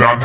난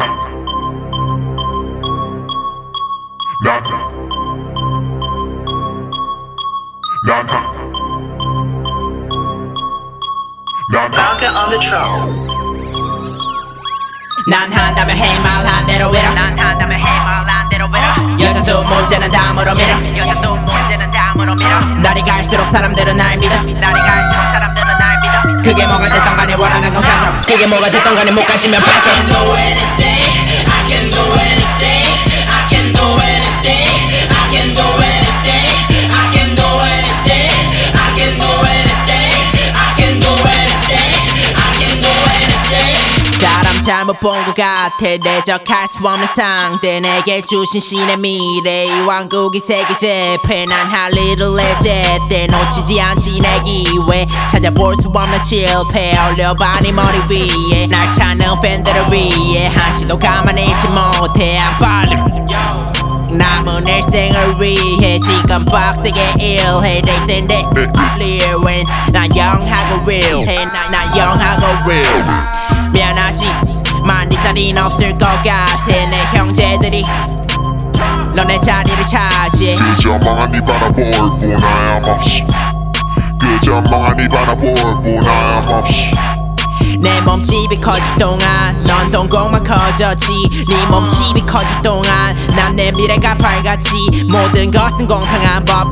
한다면 해 말한 대로 위로 난 한다면 해 말한 대로 위로 여자도 문제는 다음으로 밀어 여자도 문제는 다음으로 밀어 날이 갈수록 사람들은 날 믿어 날이 갈수록 사람들은 날 믿어 그게 뭐가 됐던 간에 원하는 건 가져 그게 뭐가 됐던 간에 못 가지면 빠져 I can do anything I can do anything I can do anything I can do anything I can do anything I can do anything I can do anything I can do anything 사람 잘못 본 것 같아 대적할 수 없는 상대 내게 주신 신의 미래 이 왕국이 세계 재패 난 할 일을 내 제때 놓치지 않지 내 기회 찾아볼 수 없는 실패 올려봐 네 머리 위에 날 찾는 팬들을 위해 한시도 가만히 있지 못해 I'm falling 남은 일생을 위해 지금 빡세게 일해 They say that clear when 난 영하고 real 해 난 영하고 real 미안하지만 네 자리는 없을 것 같아 내 형제들이 너네 자리를 차지해 그저 멍하니 바라볼 뿐 하염없이 그저 멍하니 바라볼 뿐 하염없이 내 몸집이 커질 동안 넌 동공만 커졌지 네 몸집이 커질 동안 난 내 미래가 밝았지 모든 것은 공평한 법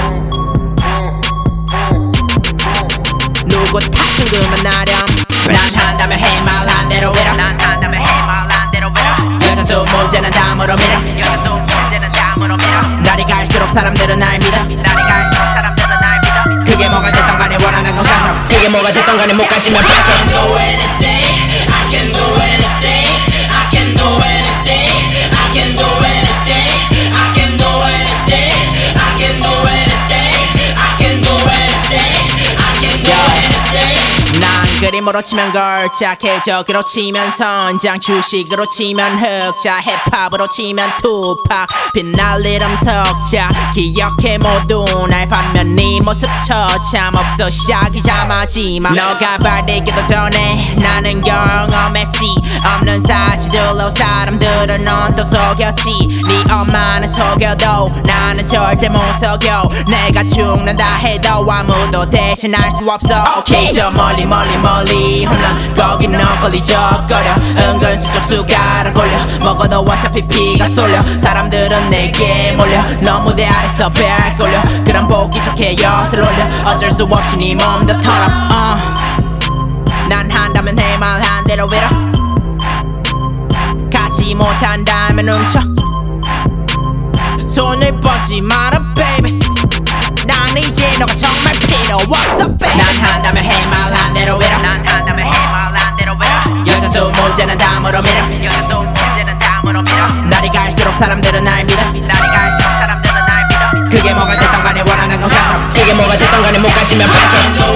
누구 탓은 그만하렴 난 한다면 해 말한 대로 위로 난 한다면 해 말한 대로 위로 여자도 문제는 다음으로 밀어 여자도 문제는 다음으로 밀어 날이 갈수록 사람들은 날 믿어 날이 갈수록 사람들은 날 믿어 그게 뭐가 됐던 간에 원하는 건 가져 그게 뭐가 됐던 간에 못 가지면 빠져 I can do anything I can do anything I can do anything I can do anything I can do anything I can do anything I can do anything I can do anything 난 그림으로 치면 걸작 해적으로 치면 선장 주식으로 치면 흑자 힙합으로 치면 투팍 빛날리름 석자 기억해 모두 날 반면 네 모습 처참 없어 시작이자 마지막 너가 발리기도 전에 나는 경험했지 없는 사실들로 사람들은 넌 또 속였지 네 엄마는 속여도 나는 절대 못 속여 내가 죽는다 해도 아무도 대신할 수 없어 okay. 저 멀리 홈런 거기 너 걸리적거려 은근슬쩍 숟가락 올려 먹어도 어차피 피가 쏠려 사람들은 내게 몰려 너 무대 아래서 배알 걸려 그럼 보기 좋게 엿을 올려 어쩔 수 없이 네 몸도 털어 난 한다면 해 말한 대로 위로 가지 못한다면 훔쳐 손을 뻗지 마라 baby 난 이제 너가 정말 필요 없어 baby 난 한다면 해 말한 대로 위로 난 한다면 해 말한 대로 위로 여자도 문제는 다음으로 밀어 여자도 문제는 다음으로 밀어 날이 갈수록 사람들은 날 믿어 날이 갈수록 사람들은 날 믿어 그게 뭐가 됐던 간에 원하는 건 가져 그게 뭐가 됐던 간에 못 가지면 빠져